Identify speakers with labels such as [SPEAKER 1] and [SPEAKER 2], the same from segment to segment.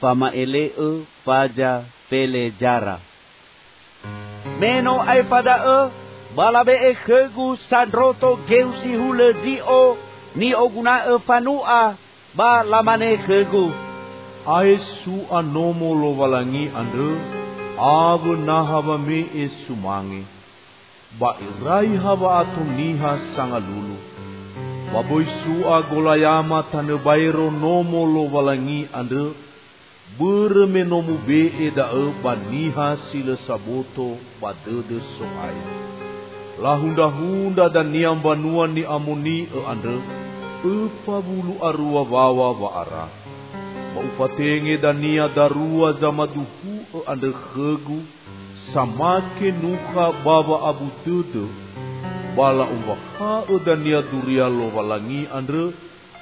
[SPEAKER 1] fama ele faja pele jara. Meno ai pada balabe khegu sandroto geusi hule dio ni oguna fanua ba lamane khegu.
[SPEAKER 2] Ai su anomo lo walangi ande abu nahaba me esumangi. Ba irai haba atum niha sangalulu. Waboi sua golayama tane bairo nomo lo walangi ande berme nomu be eda ba niha sila saboto ba dede soaya. La hunda dan niam banua ni amoni ande bulu arua wawa wa ara. Ba upatenge dan nia darua zamaduhu ande khegu samake nuka baba abu tudu bala umbaka dan nia duria lo walangi andre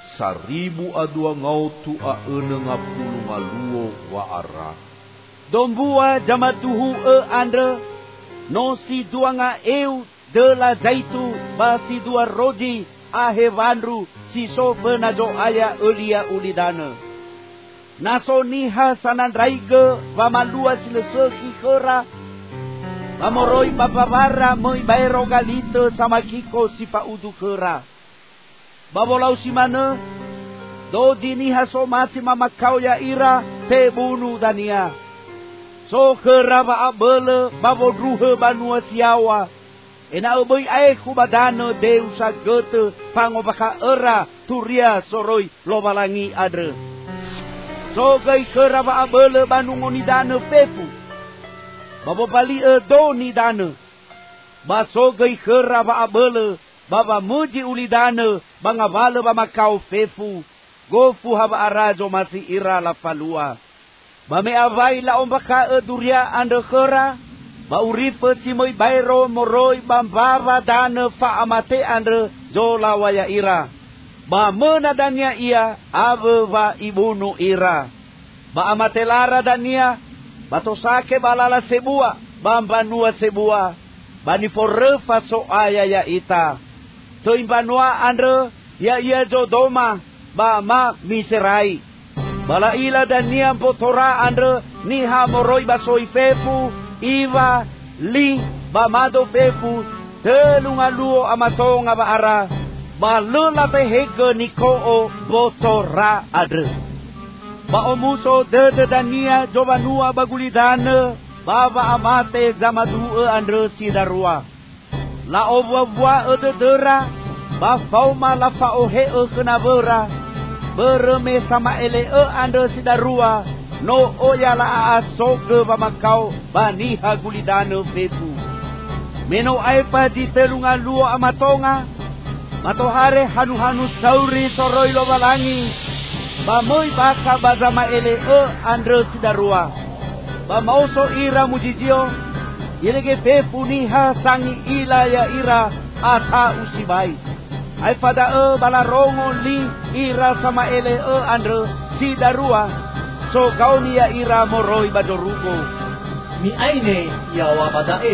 [SPEAKER 2] 1,000 ngautu ngapulu ngaluo wa ara.
[SPEAKER 1] Dombua jamatuhu andre no si duanga eu de la zaitu ba si dua rodi ahevandru si sofe na jo aya elia ulidana. Naso niha sanandraige va malua sileseki kera mamoroi babavara moi baero galito sama kiko sifa udu kera. Babolau si mana do diniha so masi mamakau ya ira te bunu dania. So kera va abele babodruhe banua siawa. Ena uboi ae kubadano deusa gote pangobaka era turia soroi lobalangi adre. So gai kera va abele banungoni dana pepu. Babo bali do ni dana. Ba so gai kera va abele baba muji ulidana bangavale ba makau fefu. Gofu haba arajo masih ira la falua. Ba me avai la ombaka duria ande kera. Ba uripe si moi bairo moroi bambava dana fa amate andre jola waya ira. Ba menadanya ia ave va ibunu ira. Ba amate lara dania batosake balala sebua bambanua sebua. Bani forefa so aya ya ita. To imbanua andre ya ia jodoma ba ma miserai. Bala ila dania potora andre niha moroi basoi fefu. Iva li bamado fefu telungaluo amatonga ba ara ba lula tehege nikoo botora adre ba omuso de dania jovanua bagulidane baba amate zamadu andre sidarua la obwa de dera ba fauma la faohe kenabera bereme sama ele andre sidarua. No oya la asoge bamakau baniha gulidano fefu. Meno aipa di telunga luo amatonga. Matohare hanu sauri soroi lo balangi. Bamoi baka bazama ele andre sidarua. Bamauso ira mujijio. Ilege fefu niha sangi ila ya ira ata usibai. Aipa da balarongo li ira sama ele andre sidarua. So kau ni ya ira moroi badorugo.
[SPEAKER 3] Mi aine ya wabadae.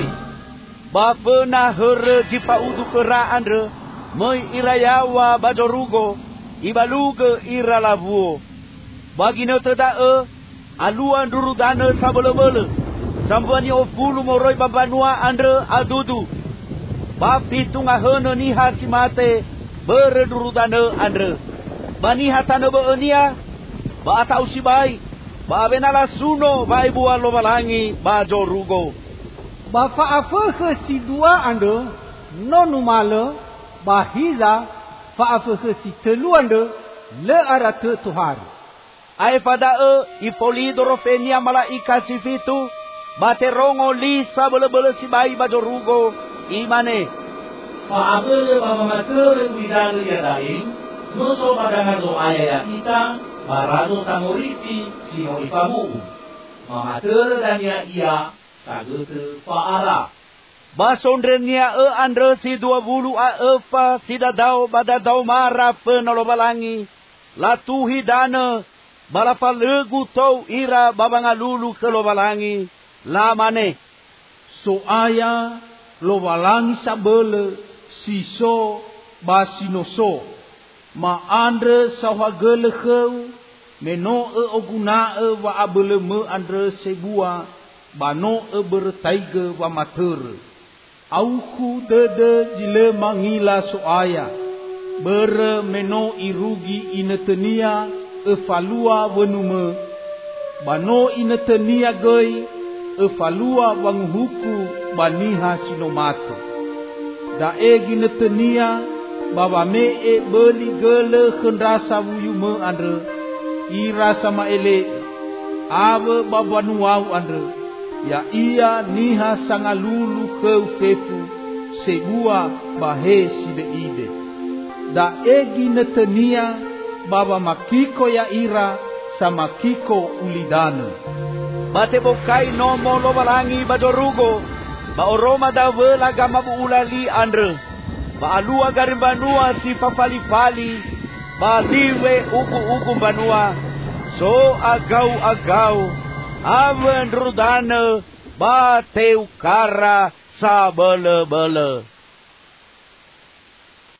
[SPEAKER 1] Ba pernah here jipa udu kera andre. Moi ira ya wa badorugo. Ibaluge ira lavuo. Bagino teda aluan durudana sabele-bele. Sambuani ofulu moroi babanua andre adudu. Ba pitunga hene ni hasimate berdurudana andre. Bani hatana beenia. Ba atau si bai. Ba benala suno ba ibu alo balangi ba jorugo.
[SPEAKER 4] Ba faafa ke si dua ande nonumale ba hiza faafa ke si telu ande le arate tuhar.
[SPEAKER 1] Ai pada ipolidoro fenia malaika sifitu ba terongo lisa bele-bele si bai ba jorugo imane.
[SPEAKER 3] Faabele ba mamatele widanu ya daing nuso padangan do ayaya kita Barado sangoripi sino ifamu. Mamater dania ia sagete faara.
[SPEAKER 1] Basondrenia andre si 20 efa si dadau badadau mara penolobalangi. Latuhi dana balafalegu tau ira babangalulu ke lobalangi. Lamane.
[SPEAKER 2] So aya lobalangi sabele siso basinoso. Ma andre sawagele kheu meno oguna wa abeleme andre sebua bano bertaiga wa mater auku dede jile mangila soaya ber meno irugi inetenia falua wenume bano inetenia goi falua wanghuku baniha sinomato da ginetenia bawa me beli gele kendrasa wuyume andre ira sama ele ave babanuau andre ya ia niha sangalulu keutefu sebua bahe sideide da ginetenia baba makiko ya ira sama kiko ulidane
[SPEAKER 1] bate bokai nomo lo balangi badorugo ba oroma da wela gama buulali andre ba alua garim banua si fafali ba liwe ugu banua so agau aven rudane ba teukara sa bele